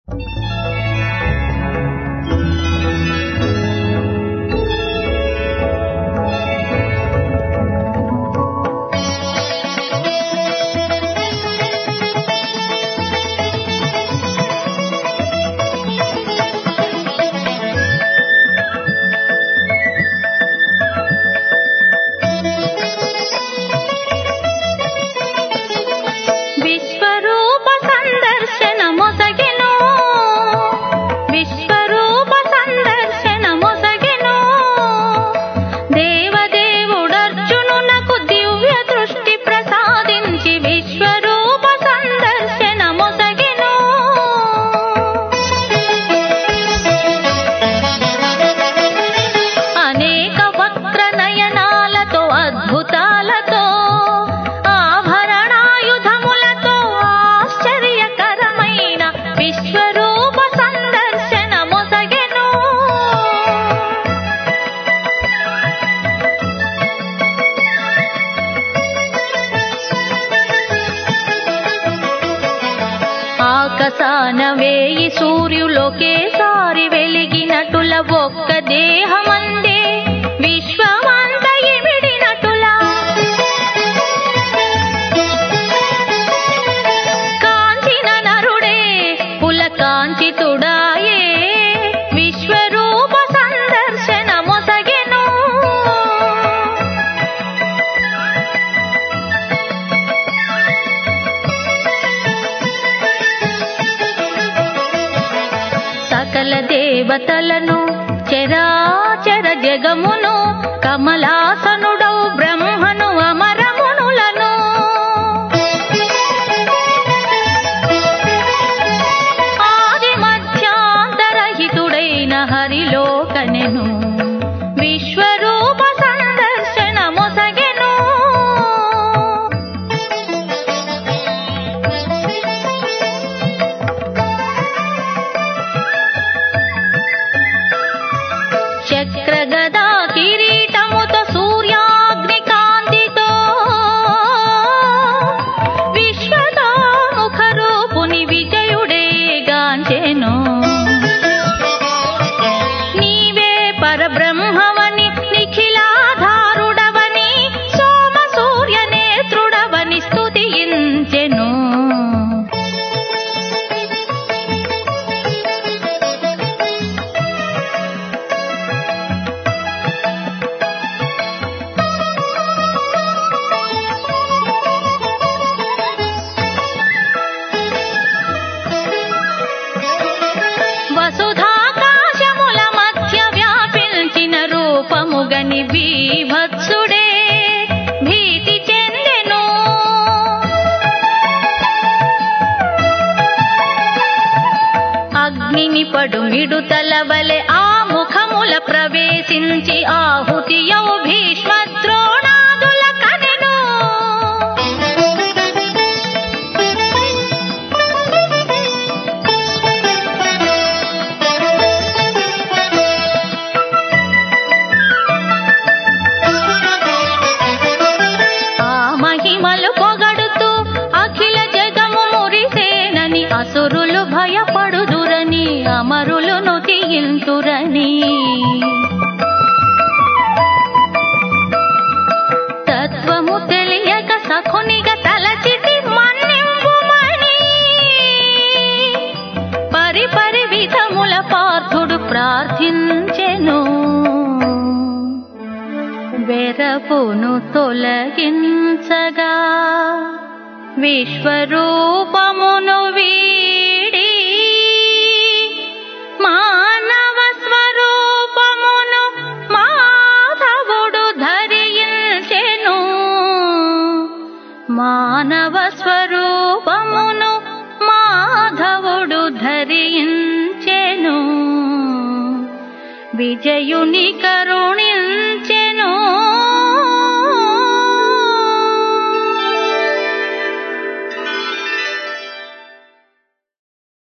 ఆకాశాన వేయి సూర్యులొకేసారి వెలిగినటుల ఒక్క దేహమందే విశ్వమంత ఇమిడినటులా కాంచిన నరుడే పులకాంచితుడాయే విశ్వరూప సందర్శన మొసగెను. సకల దేవతలను చరాచర జగమును కమలాసనుడౌ బ్రహ్మను అమరమునులను ఆది మధ్యాంతరహితుడైన హరిలోకనెను విశ్వరూప సందర్శన మొసగెను. చక్రగదా కిరీటముతో సూర్యాగ్ని కాంతితో విశ్వతో ముఖరూపుని విజయుడే గాంచెను. నీవే పరబ్రహ్మవని నిఖిలాధారుడవని సోమ సూర్య నేత్రుడవని స్తుతించెను. వసుధాకాశముల మధ్య వ్యాపించిన రూపముగని బీభత్సుడే భీతి చెందెను. అగ్నిని పడు మిడుతల వలె ఆ ముఖముల ప్రవేశించి ఆహుతియౌ భీష్మ ద్రోణాదుల కనెను. మహిమలు పొగడుతూ అఖిల జగము మురిసేనని అసురులు భయపడుదురని అమరులు నుతియింతురని తత్వము తెలియక సఖునిగా తలచితి మన్నింపుమని పరిపరి విధముల పార్థుడు ప్రార్థించెను. వెరపును తొలగించగా విశ్వరూపమును వీడి మానవ స్వరూపమును మాధవుడు ధరించెను. మానవ స్వరూపమును మాధవుడు ధరించెను. విజయుని కరుణించెను.